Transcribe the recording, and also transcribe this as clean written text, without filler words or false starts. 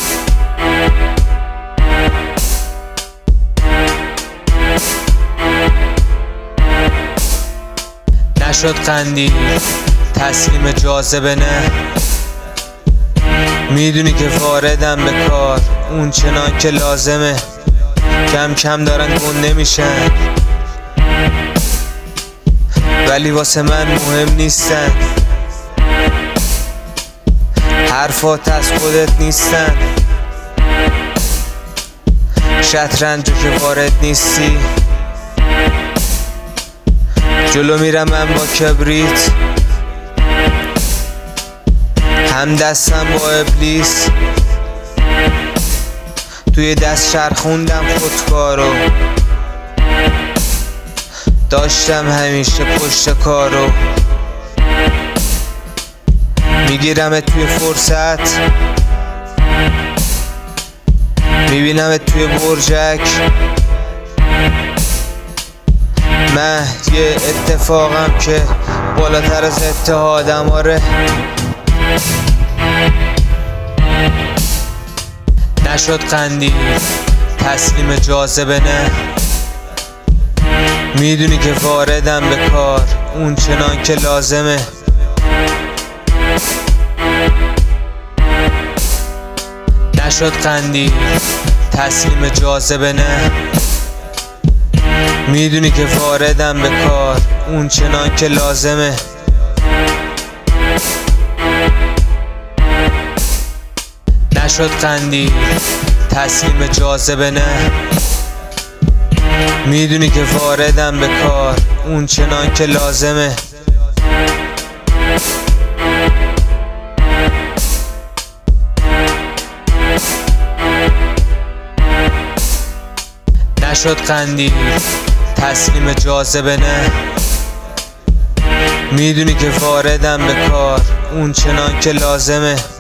نشد قندیل تسلیم جاذبه نه، میدونی که واردم به کار اون چنان که لازمه. کم کم دارن گنده میشن ولی واسه من مهم نیستن، حرفات از خودت نیستن. شطرنجو که وارد نیستی جلو میرم من با کبریت، هم دستم با ابلیس. توی دست چرخوندم خودکارو، داشتم همیشه پشت کارو. میگیرمت توی فرصت، میبینمت توی برجک. من یه اتفاقم که بالاتر از اتحادم. آره نشد قندیل تسلیم جاذبه نه، میدونی که واردم به کار اون چنان که لازمه. نشد قندیل تسلیم جاذبه نه، میدونی که واردم به کار اون چنان که لازمه. نشد قندیل تسلیم جاذبه نه، میدونی که واردم به کار اون چنان که لازمه. نشد قندیل تسلیم جاذبه نه، میدونی که واردم به کار اون چنان که لازمه.